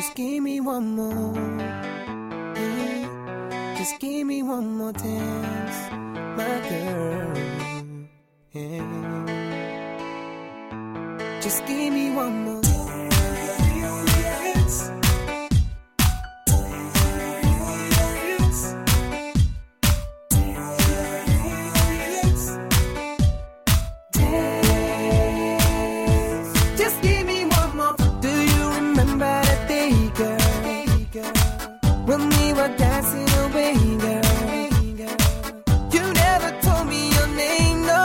Just give me one more. Just give me one more dance, my girl. Yeah. Just give me one more. When we were dancing away, girl, you never told me your name, no.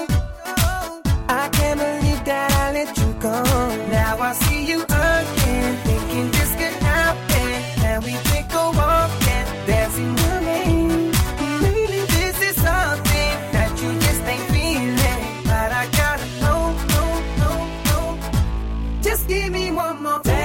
I can't believe that I let you go. Now I see you again, thinking this could happen. And we take a walk and dancing the rain. Maybe this is something that you just ain't feeling, but I gotta know. Just give me one more time.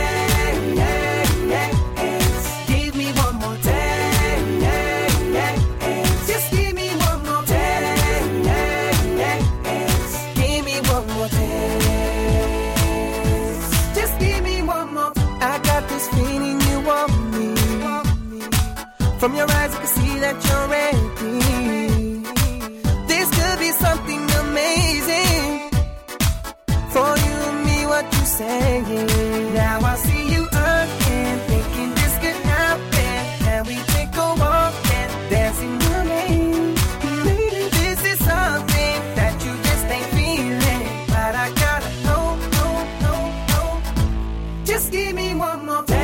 From your eyes, I can see that you're ready. This could be something amazing. For you and me, what you saying? Now I see you again, thinking this could happen. And we take a walk and dance in the rain. Maybe this is something that you just ain't feeling, but I gotta know. Just give me one more time.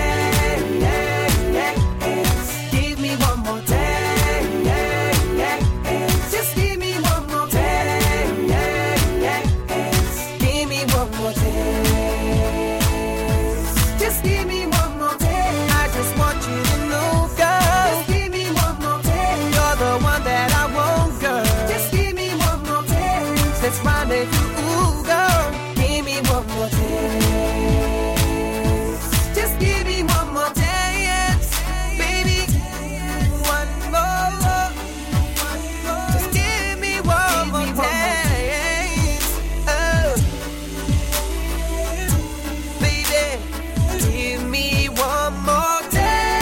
Let's rendezvous, ooh, girl. Give me one more dance. Just give me one more dance, baby. One more. Just give me one more dance. Oh, baby, give me one more dance.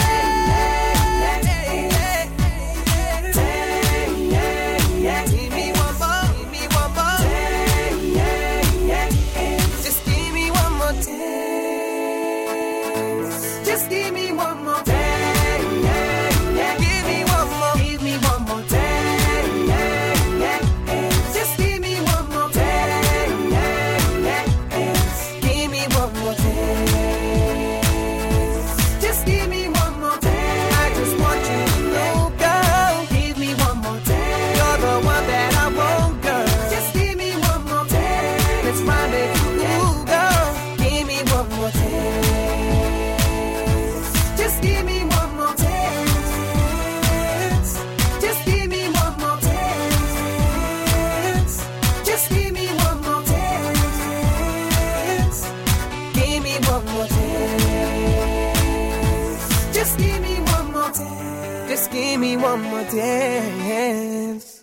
Just give me one more day. Give me one more. Give me one more day. Just give me one more day. Give me one more day. Just give me one more day. I just want you to know, girl. Give me one more day. You're the one that I want, girl. Just give me one more day. Let's rendezvous, girl. Give me one more day. Just give me one more dance. Just give me one more dance. Just give me one more dance. Give me one more dance. Just give me one more dance. Just give me one more dance.